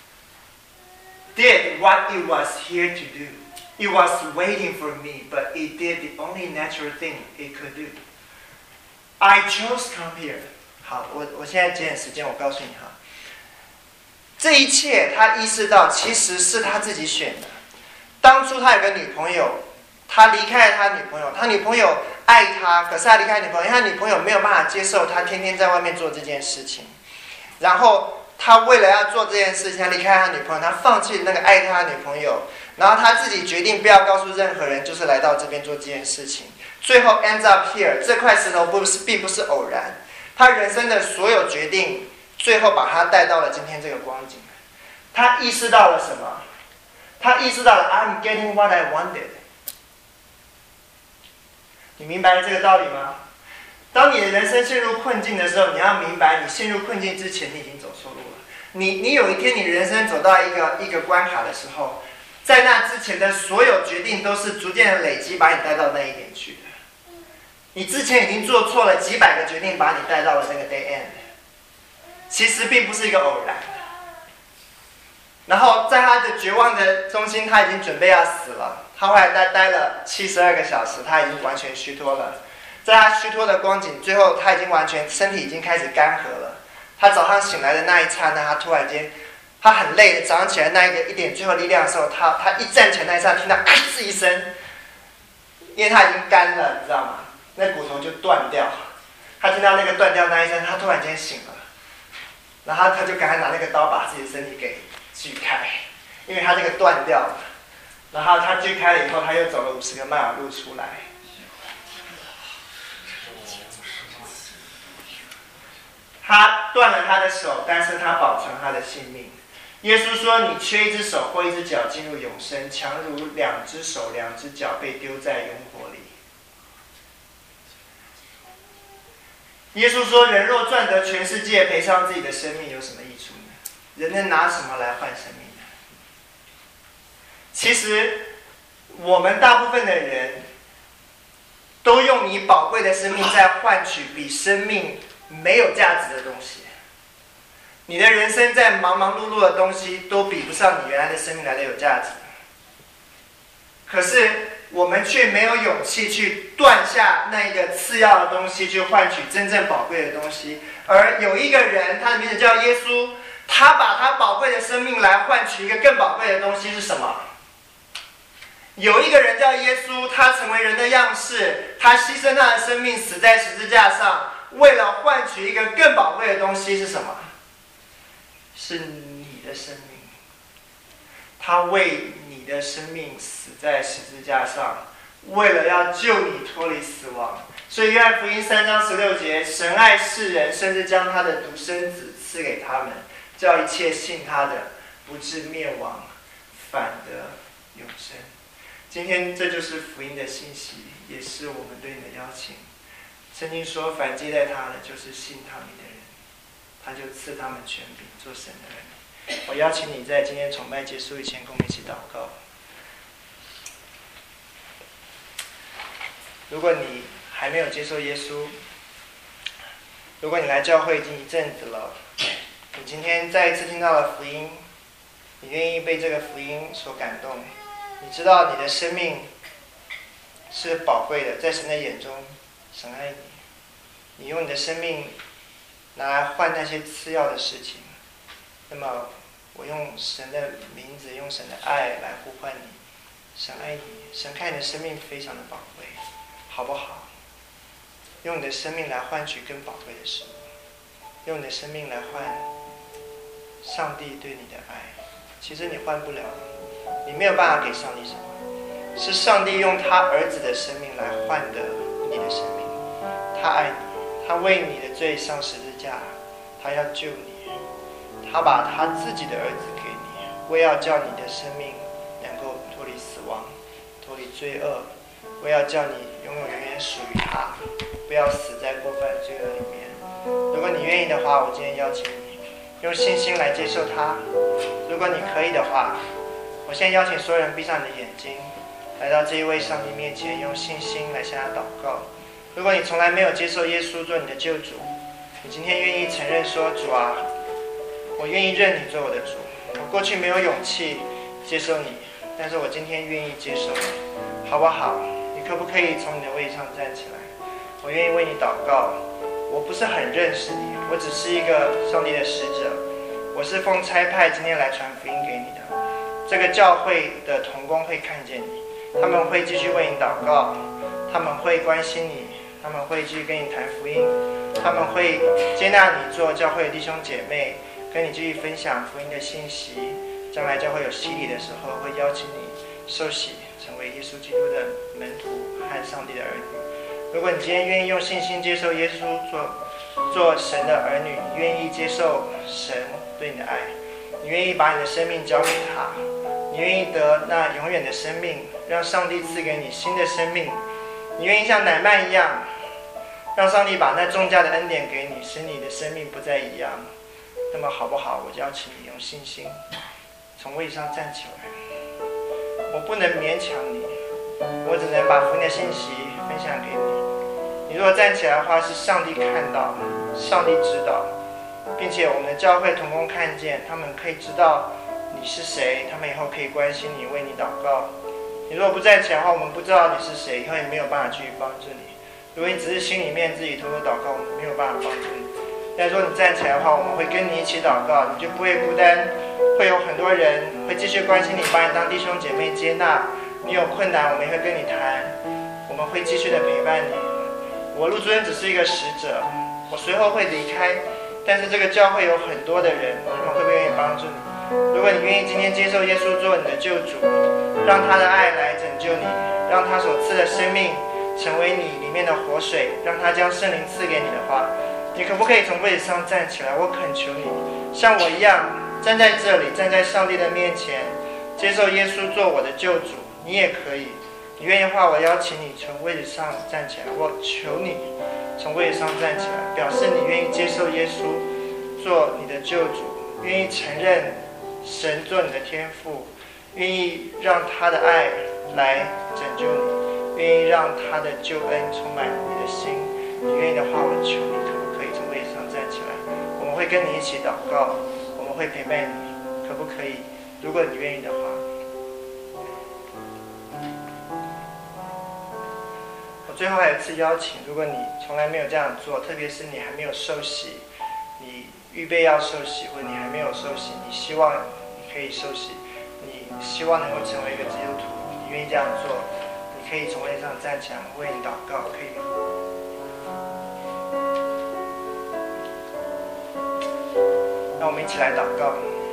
，did what it was here to do. It was waiting for me, but it did the only natural thing it could do. I chose come here. 好，我现在节点时间，我告诉你哈，这一切他意识到其实是他自己选的。当初他有个女朋友，他离开了他女朋友，他女朋友爱他，可是他离开女朋友，因为他女朋友没有办法接受他天天在外面做这件事情。然后他为了要做这件事情，他离开他女朋友，他放弃那个爱他的女朋友，然后他自己决定不要告诉任何人，就是来到这边做这件事情。最后 ends up here， 这块石头并不是偶然，他人生的所有决定，最后把他带到了今天这个光景。他意识到了什么？他意识到了 I'm getting what I wanted。你明白了这个道理吗？当你的人生陷入困境的时候，你要明白，你陷入困境之前，你已经走错路了。你有一天，你人生走到一个关卡的时候，在那之前的所有决定都是逐渐的累积，把你带到那一点去的。你之前已经做错了几百个决定，把你带到了那个 day end。其实并不是一个偶然。然后在他的绝望的中心，他已经准备要死了。他后来待了72个小时，他已经完全虚脱了。在他虚脱的光景，最后他已经完全身体已经开始干涸了。他早上醒来的那一刹那，他突然间，他很累的早上起来那一点最后力量的时候，他一站起来那一刹那，听到咔哧一声，因为他已经干了，你知道吗？那骨头就断掉。他听到那个断掉那一声，他突然间醒了，然后他就赶快拿那个刀把自己的身体给锯开，因为他这个断掉了。然后他锯开了以后，他又走了50个迈尔路出来。他断了他的手，但是他保存他的性命。耶稣说：“你缺一只手或一只脚进入永生，强如2只手、2只脚被丢在永火里。”耶稣说：“人若赚得全世界，赔上自己的生命，有什么益处呢？人能拿什么来换生命呢？”其实，我们大部分的人都用你宝贵的生命在换取比生命没有价值的东西。你的人生在忙忙碌碌的东西都比不上你原来的生命来的有价值。可是我们却没有勇气去断下那一个次要的东西，去换取真正宝贵的东西。而有一个人，他的名字叫耶稣，他把他宝贵的生命来换取一个更宝贵的东西是什么？有一个人叫耶稣，他成为人的样式，他牺牲他的生命，死在十字架上，为了换取一个更宝贵的东西是什么？是你的生命。他为你的生命死在十字架上，为了要救你脱离死亡。所以约翰福音3章16节，神爱世人，甚至将他的独生子赐给他们，叫一切信他的不至灭亡，反得永生。今天这就是福音的信息，也是我们对你的邀请。圣经说，凡接待他的，就是信他名的人，他就赐他们权柄，做神的儿女。我邀请你在今天崇拜结束以前，跟我们一起祷告。如果你还没有接受耶稣，如果你来教会已经一阵子了，你今天再一次听到了福音，你愿意被这个福音所感动，你知道你的生命是宝贵的，在神的眼中，神爱你。你用你的生命拿来换那些次要的事情，那么我用神的名字，用神的爱来呼唤你。神爱你，神看你的生命非常的宝贵，好不好？用你的生命来换取更宝贵的事物，用你的生命来换上帝对你的爱。其实你换不了，你没有办法给上帝什么，是上帝用他儿子的生命来换得你你的生命。他爱你，他为你的罪上十字架，他要救你，他把他自己的儿子给你，为要叫你的生命能够脱离死亡，脱离罪恶，为要叫你永永远远属于他，不要死在过犯罪恶里面。如果你愿意的话，我今天邀请你用信心来接受他。如果你可以的话，我现在邀请所有人闭上你的眼睛，来到这一位上帝面前，用信心来向他祷告。如果你从来没有接受耶稣做你的救主，你今天愿意承认说，主啊，我愿意认你做我的主，我过去没有勇气接受你，但是我今天愿意接受你，好不好？你可不可以从你的位上站起来？我愿意为你祷告。我不是很认识你，我只是一个上帝的使者，我是奉差派今天来传福音给你的。这个教会的同工会看见你，他们会继续为你祷告，他们会关心你，他们会继续跟你谈福音，他们会接纳你做教会的弟兄姐妹，跟你继续分享福音的信息。将来教会有洗礼的时候，会邀请你受洗，成为耶稣基督的门徒和上帝的儿女。如果你今天愿意用信心接受耶稣做神的儿女，你愿意接受神对你的爱，你愿意把你的生命交给他，你愿意得那永远的生命，让上帝赐给你新的生命，你愿意像乃縵一样，让上帝把那重价的恩典给你，使你的生命不再一样，那么好不好？我邀请你用信心从位上站起来。我不能勉强你，我只能把福音的信息分享给你。你如果站起来的话，是上帝看到，上帝知道，并且我们的教会同工看见，他们可以知道你是谁，他们以后可以关心你，为你祷告。你如果不站起来的话，我们不知道你是谁，以后也没有办法继续帮助你。如果你只是心里面自己偷偷祷告，我们没有办法帮助你。但如果你站起来的话，我们会跟你一起祷告，你就不会孤单，会有很多人会继续关心你，把你当弟兄姐妹接纳。你有困难，我们也会跟你谈，我们会继续的陪伴你。我陆主任只是一个使者，我随后会离开，但是这个教会有很多的人，他们会不会愿意帮助你？如果你愿意今天接受耶稣做你的救主，让他的爱来拯救你，让他所赐的生命成为你里面的活水，让他将圣灵赐给你的话，你可不可以从位置上站起来？我恳求你，像我一样站在这里，站在上帝的面前，接受耶稣做我的救主。你也可以，你愿意的话，我邀请你从位置上站起来。我求你从位置上站起来，表示你愿意接受耶稣做你的救主，愿意承认神做你的天父，愿意让他的爱来拯救你，愿意让他的救恩充满你的心。你愿意的话，我求你可不可以从位置上站起来？我们会跟你一起祷告，我们会陪伴你，可不可以？如果你愿意的话。最后还有一次邀请，如果你从来没有这样做，特别是你还没有受洗，你预备要受洗，或者你还没有受洗，你希望你可以受洗，你希望能够成为一个基督徒，你愿意这样做，你可以从位上站起来，我为你祷告，可以吗？让我们一起来祷告。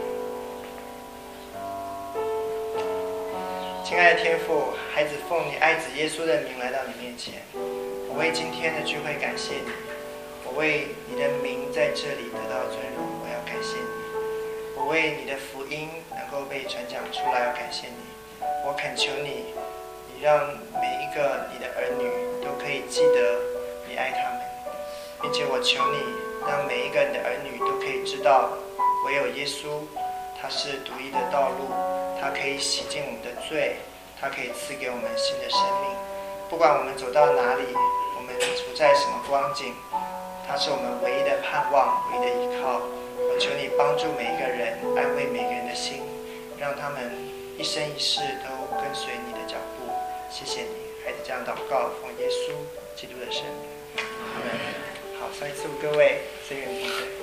亲爱的天父，孩子奉你爱子耶稣的名来到你面前，我为今天的聚会感谢你，我为你的名在这里得到尊荣，我要感谢你，我为你的福音能够被传讲出来，要感谢你，我恳求你，你让每一个你的儿女都可以记得你爱他们，并且我求你让每一个你的儿女都可以知道，唯有耶稣他是独一的道路，他可以洗净我们的罪，他可以赐给我们新的生命。不管我们走到哪里，我们处在什么光景，他是我们唯一的盼望，唯一的依靠。我求你帮助每一个人，安慰每个人的心，让他们一生一世都跟随你的脚步。谢谢你，孩子这样祷告，奉耶稣基督的圣名。阿门。好，上一次各位圣愿平安。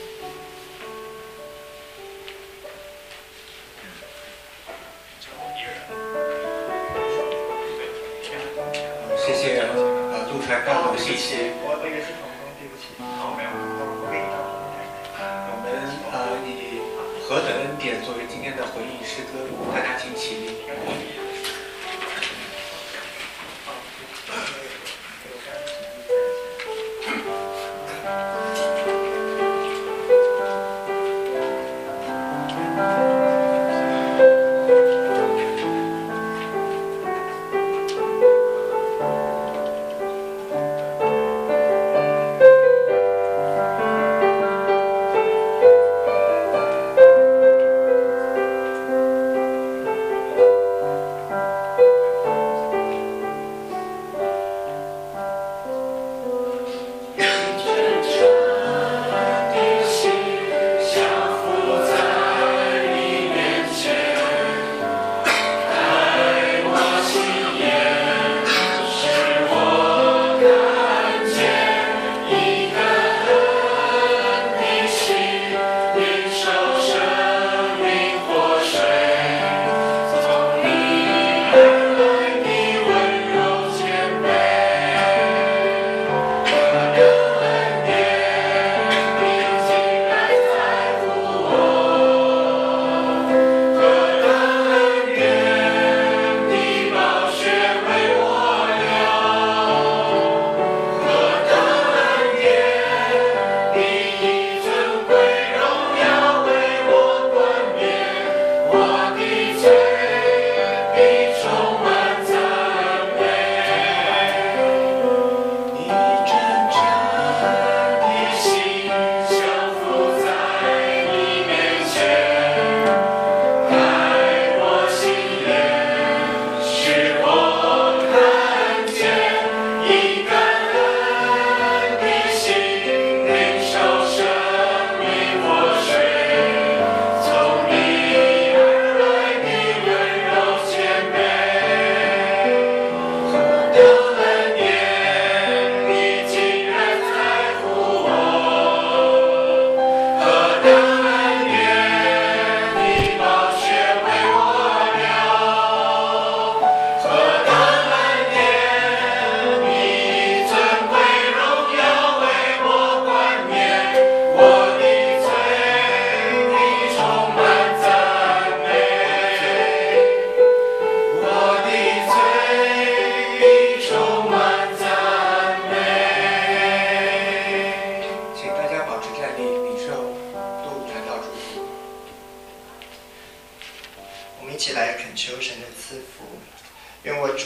谢谢陆传道的信息。 我以为是同工，对不起。没有，我给你道。 我们以何等恩典作为今天的回应诗歌，大家请起立。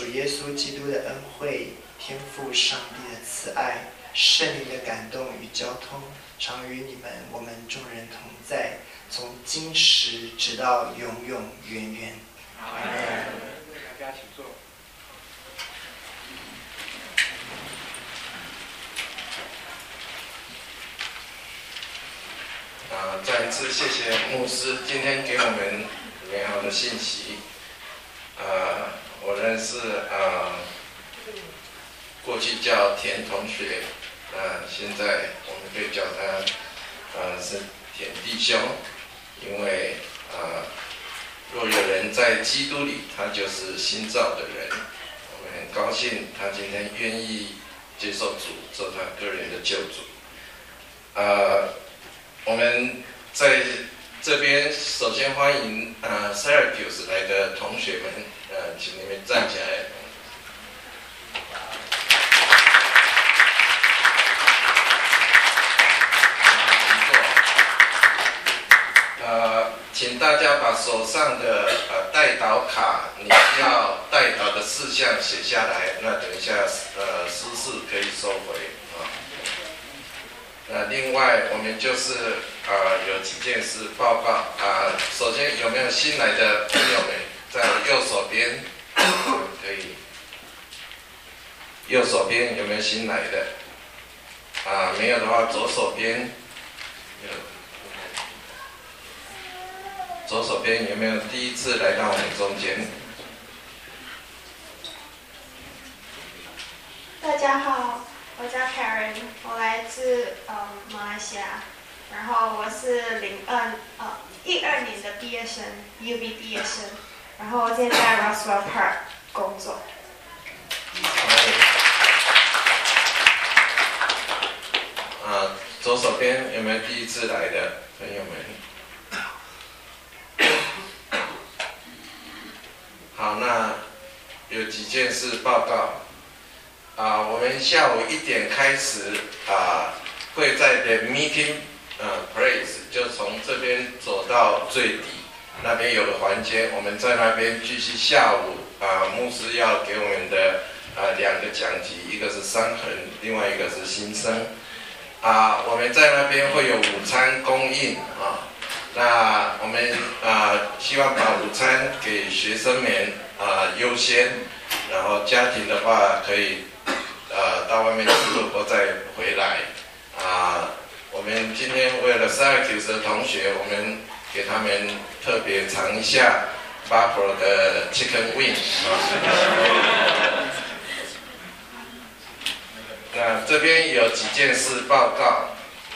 主耶稣基督的恩惠、天父上帝的慈爱、圣灵的感动与交通，常与你们我们众人同在，从今时直到永永远远。阿门。 大家请坐。 再一次谢谢牧师今天给我们美好的信息。我认识过去叫田同学，现在我们可以叫他是田弟兄，因为若有人在基督里，他就是新造的人。我们很高兴他今天愿意接受主，做他个人的救主。我们在这边首先欢迎Syracuse 来的同学们，请你们站起来。请大家把手上的代祷卡，你需要代祷的事项写下来，那等一下司事可以收回啊。另外我们就是有几件事报告首先有没有新来的朋友们，在我右手边可以，右手边有没有新来的？没有的话，左手边有。左手边有没有第一次来到我们中间？ 大家好，我叫 Karen， 我来自马来西亚，然后我是12年的毕业生 ，UB 毕业生，然后现在在 Roswell Park 工作。 左手边有没有第一次来的朋友们？好，那有几件事报告。我们下午1点开始会在 The Meeting Place， 就从这边走到最底，那边有个环间，我们在那边继续下午牧师要给我们的2个讲题，一个是伤痕，另外一个是新生。我们在那边会有午餐供应那我们希望把午餐给学生们优先，然后家庭的话可以到外面吃过再回来。我们今天为了Syracuse的同学，我们给他们特别尝一下 Buffalo 的 Chicken Wing。那这边有几件事报告。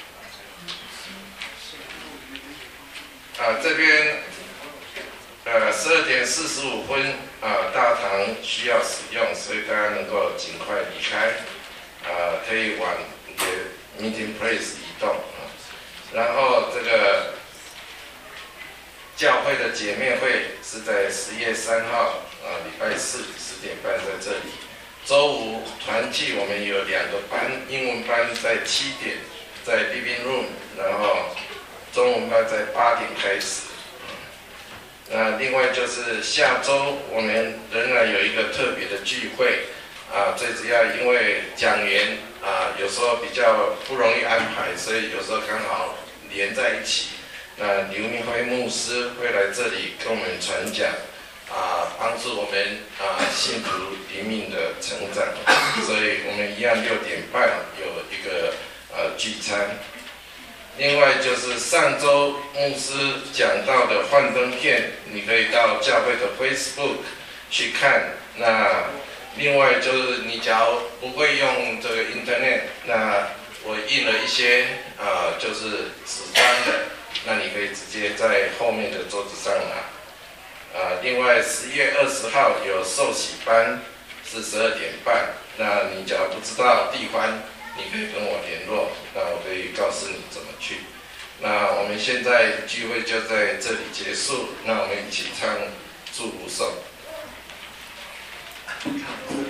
这边12点45分大堂需要使用，所以大家能够尽快离开，可以往Meeting Place 移动然后这个教会的姐妹会是在10月3号礼拜四10点半在这里。周五团契我们有2个班，英文班在7点在 Living Room， 然后中文班在8点开始。另外就是下周我们仍然有一个特别的聚会最主要因为讲员有时候比较不容易安排，所以有时候刚好连在一起。刘明辉牧师会来这里跟我们传讲帮助我们信徒灵命的成长，所以我们一样6点半有一个聚餐。另外就是上周牧师讲到的幻灯片，你可以到教会的 Facebook 去看。那另外就是你假如不会用这个 Internet， 那我印了一些就是纸张的，那你可以直接在后面的桌子上拿。另外11月20号有受洗班是12点半，那你假如不知道地方，你可以跟我联络，那我可以告诉你怎么去。那我们现在聚会就在这里结束，那我们一起唱祝福颂。